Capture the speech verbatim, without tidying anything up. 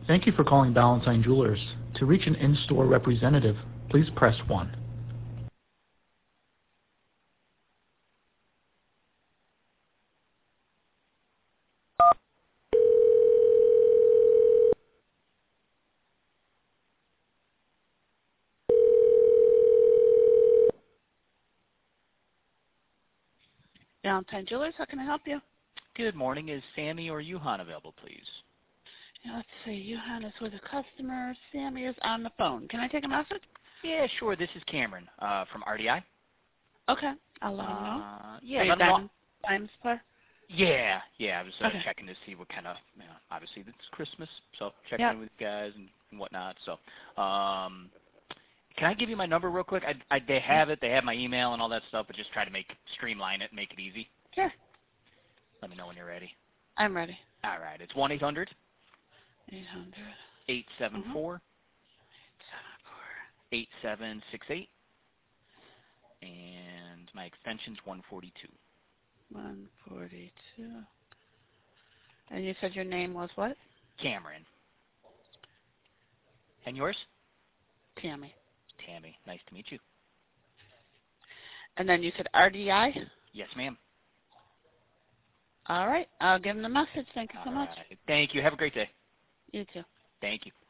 Thank you for calling Ballantine Jewelers. To reach an in-store representative, please press one. Valentine Jewelers, how can I help you? Good morning. Is Sammy or Yuhan available, please? Yeah, let's see. Johan is with a customer. Sammy is on the phone. Can I take a message? Yeah, sure. This is Cameron uh, from R D I. Okay. I'll let him know. Uh, yeah, Are you let him know. done? Time supply? Yeah, yeah. I was uh, Okay. checking to see what kind of, you know, obviously it's Christmas, so checking Yep. in with you guys and, and whatnot. So, um, can I give you my number real quick? I, I, they have it. They have my email and all that stuff, but just try to make streamline it and make it easy. Sure. Let me know when you're ready. I'm ready. All right. It's one eight hundred eight hundred. eight seven four eight seven four. eight seven six eight, and my extension's one forty-two. one forty-two. And you said your name was what? Cameron. And yours? Tammy. Tammy. Nice to meet you. And then you said R D I? Yes, ma'am. All right. I'll give him the message. Thank you so All much. right. Thank you. Have a great day. You too. Thank you.